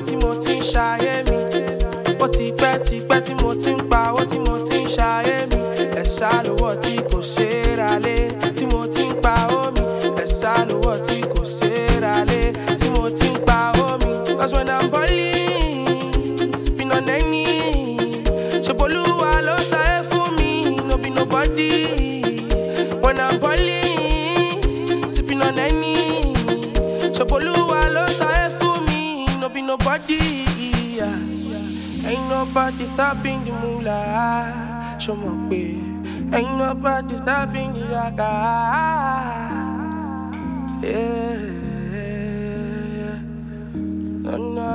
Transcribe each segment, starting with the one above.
tí mo ti ń ṣayé mi. Ó ti pẹ́ tí mo ti ń pawó tí mo ti ń ṣayé mi. Ẹ̀sà lówó tí kò ṣe é ra lé tí mo ti ń pawó mi. Ẹ̀sà lówó tí kò ṣe é ra lé tí mo ti ń pawó mi. 'Cause when I'm balling, sipping on any, Ṣeboluwa ló ṣayé fún mi, no be nobody. When I'm balling, sipping on any, Ṣeboluwa ló ṣayé fún mi, no be nobody. Ain't nobody stopping the moolah. Show me pay. Ain't nobody stopping the raga. Yeah. Na.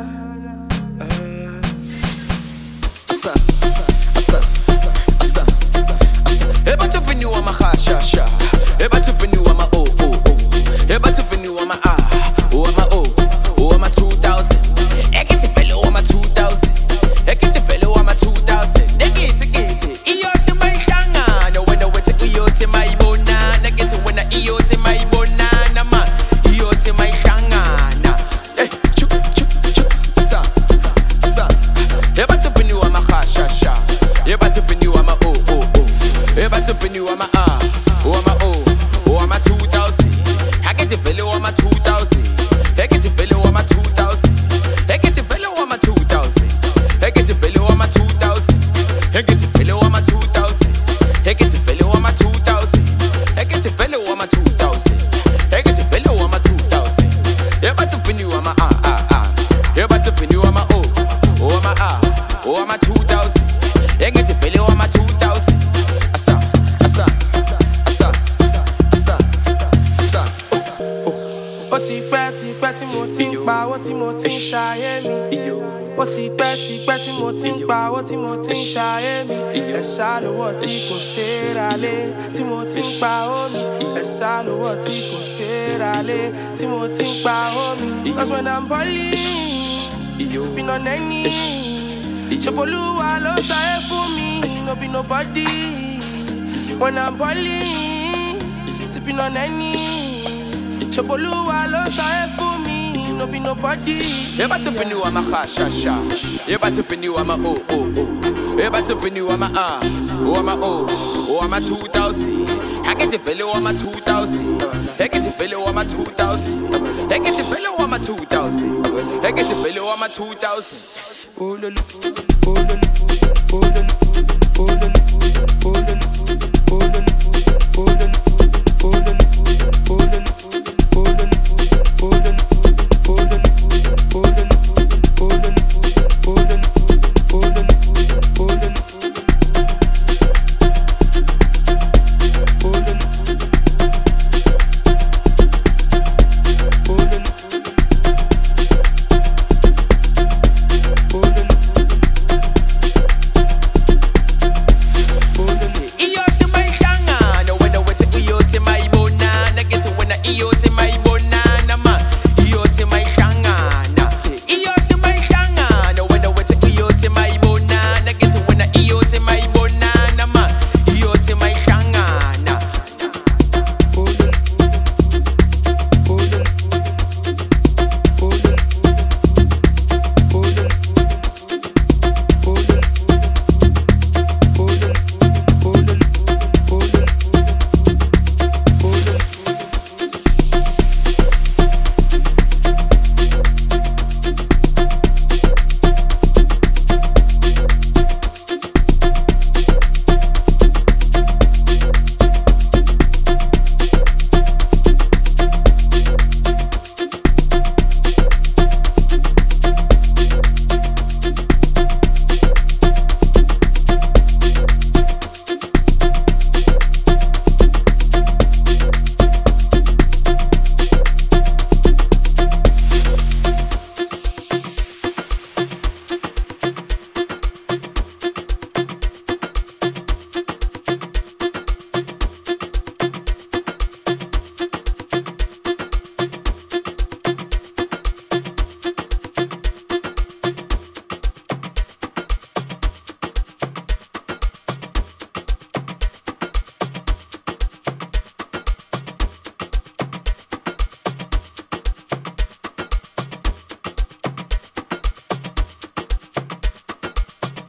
Eba to vinu wa ma ha sha sha. Eba to vinu wa ma oh oh oh. Eba to vinu wa ma ah. Oh ma oh. Oh ma 2000. Ekiti pele wa ma 2000. Ekiti pele wa ma 2000. Negiti. Iyo ti mai shanga. No when no wete iyo ti mai bona. Negiti when na iyo ti mai bona na ma. Iyo ti mai shanga na. Chuk sa. Eba to vinu wa ma ha sha sha. Eba to vinu wa ma oh oh oh. Eba to vinu wa ma ah. Oh ma oh. Oh ma 2000. Ekiti pele wa ma 2000. Ekiti pele wa ma 2000. Ekiti pele wa ma 2000. Ekiti pele wa ma 2000. Ekiti pele wa ma 2000. Ekiti pele wa ma 2000. Ekiti pele wa ma 2000. Ekiti pele wa ma 2000. Eba to vinu wa ma ah ah ah. Eba to vinu wa ma oh. Oh ma ah. Oh ma 2000. Ekiti pele wa ma 2000. Asa. Ó ti pẹ́ tí mo ti ń pawó tí mo ti ń ṣayé mi. Ó ti pẹ́ tí mo ti ń pawó tí mo ti ń ṣayé mi. Ẹ̀sà lówó tí kò ṣe é ra lé tí mo ti ń pawó mi. Ẹ̀sà lówó tí kò ṣe é ra lé tí mo ti ń pawó mi. 'Cause when I'm balling, sipping on any, Ṣeboluwa ló ṣayé fún mi, no be nobody. When I'm balling, sipping on any, Ṣeboluwa ló ṣayé fún mi, no be nobody. Eba to vinu wa ma ha sha sha. Eba to vinu wa ma oh oh oh. Eba to vinu wa ma ah. Oh ma oh. Oh ma 2000. Ekiti pele wa ma 2000. Ekiti pele wa ma 2000. Ekiti pele wa ma 2000. Ekiti pele wa ma 2000. Oh lolo. Oh lolo. Oh lolo. Oh lolo.